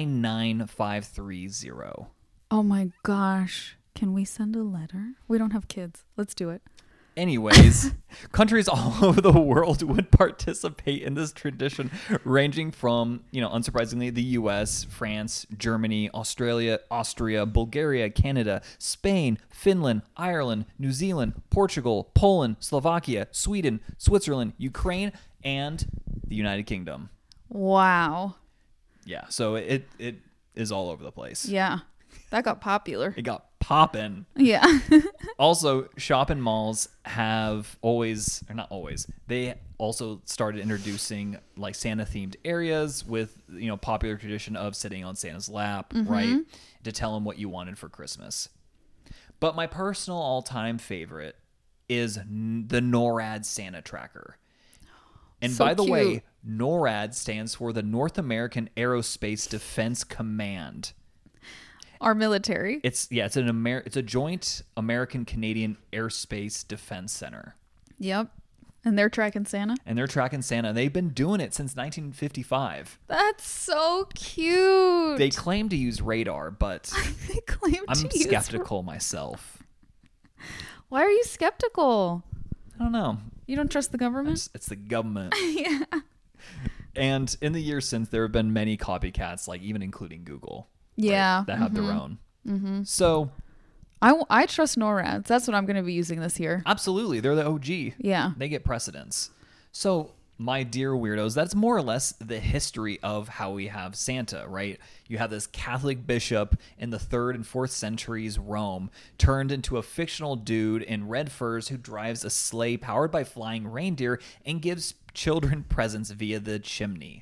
99530. Oh my gosh. Can we send a letter? We don't have kids. Let's do it. Anyways, countries all over the world would participate in this tradition, ranging from, unsurprisingly, the US, France, Germany, Australia, Austria, Bulgaria, Canada, Spain, Finland, Ireland, New Zealand, Portugal, Poland, Slovakia, Sweden, Switzerland, Ukraine, and the United Kingdom. Wow. Yeah, so it is all over the place. Yeah. That got popular. It got poppin'. Yeah. Also, shopping malls have always, or not always, they also started introducing like Santa themed areas with, popular tradition of sitting on Santa's lap, right? To tell him what you wanted for Christmas. But my personal all-time favorite is the NORAD Santa Tracker. And So by the cute. way, NORAD stands for the North American Aerospace Defense Command. Our military. It's a joint American-Canadian Airspace Defense Center. Yep. And they're tracking Santa. And they're tracking Santa. They've been doing it since 1955. That's so cute. They claim to use radar, but They claim I'm to use- skeptical myself. Why are you skeptical? I don't know. You don't trust the government? It's the government. Yeah. And in the years since, there have been many copycats, like even including Google. Yeah. That have their own. So I trust NORADs. That's what I'm going to be using this year. absolutely, they're the OG. Yeah. They get precedence. So, my dear weirdos, that's more or less the history of how we have Santa, right? You have this Catholic bishop in the 3rd and 4th centuries Rome turned into a fictional dude in red furs who drives a sleigh powered by flying reindeer and gives children presents via the chimney.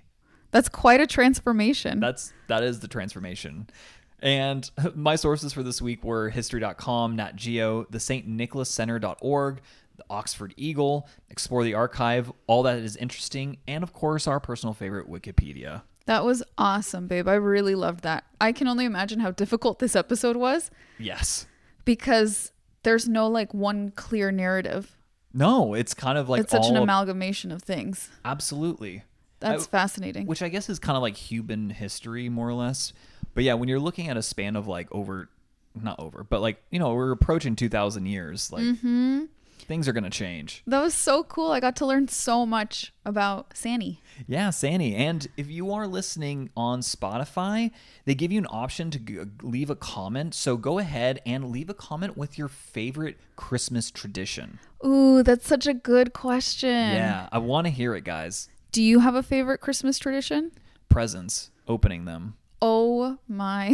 That's quite a transformation. That is the transformation. And my sources for this week were history.com, Nat Geo, the St. Nicholas Center.org, the Oxford Eagle, Explore the Archive, all that is interesting, and of course our personal favorite, Wikipedia. That was awesome, babe. I really loved that. I can only imagine how difficult this episode was. Yes. Because there's no like one clear narrative. No, it's kind of like it's such an amalgamation of things. Absolutely. That's fascinating. Which I guess is kind of like human history, more or less. But yeah, when you're looking at a span of like but like, you know, we're approaching 2,000 years. Like things are going to change. That was so cool. I got to learn so much about Sanny. Yeah, Sanny. And if you are listening on Spotify, they give you an option to leave a comment. So go ahead and leave a comment with your favorite Christmas tradition. Ooh, that's such a good question. Yeah, I want to hear it, guys. Do you have a favorite Christmas tradition? Presents, opening them. Oh my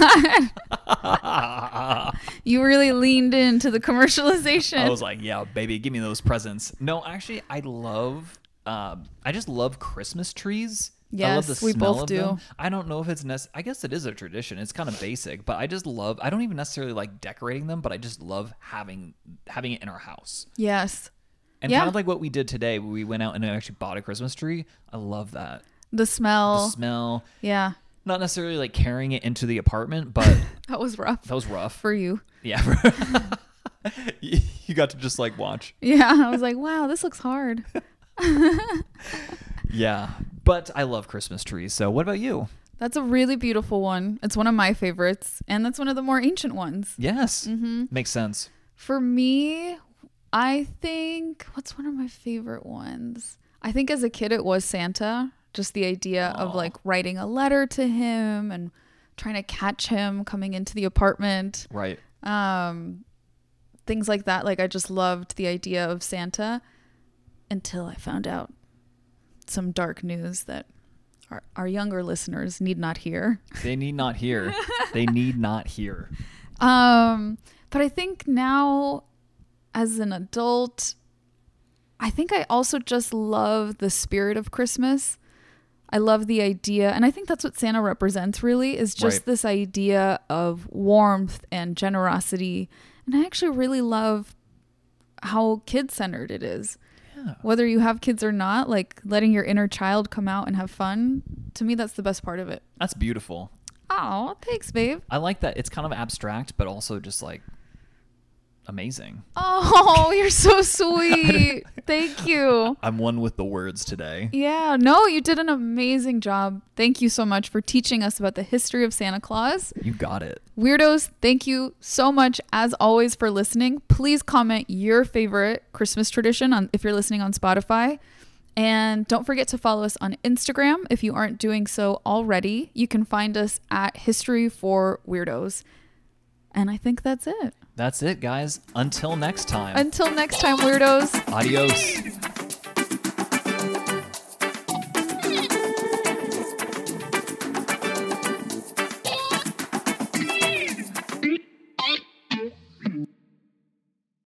God. You really leaned into the commercialization. I was like, yeah, baby, give me those presents. No, actually, I just love Christmas trees. Yes, I love the we smell both of do. them. I don't know if it's I guess it is a tradition. It's kind of basic, but I don't even necessarily like decorating them, but I just love having it in our house. Yes. And kind of like what we did today, we went out and actually bought a Christmas tree. I love that. The smell. The smell. Yeah. Not necessarily like carrying it into the apartment, but that was rough. That was rough. For you. Yeah. You got to just like watch. Yeah. I was like, wow, this looks hard. Yeah. But I love Christmas trees. So what about you? That's a really beautiful one. It's one of my favorites. And that's one of the more ancient ones. Yes. Makes sense. For me, I think, what's one of my favorite ones? I think as a kid, it was Santa. Just the idea of like writing a letter to him and trying to catch him coming into the apartment. Right. Things like that. Like I just loved the idea of Santa until I found out some dark news that our younger listeners need not hear. They need not hear. They need not hear. But I think now as an adult, I think I also just love the spirit of Christmas. I love the idea, and I think that's what Santa represents really, is just this idea of warmth and generosity. And I actually really love how kid-centered it is. Yeah. Whether you have kids or not, like letting your inner child come out and have fun, to me, that's the best part of it. That's beautiful. Oh, thanks, babe. I like that. It's kind of abstract, but also just like amazing. Oh, you're so sweet. Thank you. I'm one with the words today. Yeah, no, you did an amazing job. Thank you so much for teaching us about the history of Santa Claus. You got it. Weirdos, thank you so much as always for listening. Please comment your favorite Christmas tradition if you're listening on Spotify. And don't forget to follow us on Instagram if you aren't doing so already. You can find us at History for Weirdos. And I think that's it. That's it, guys. Until next time. Until next time, weirdos. Adios.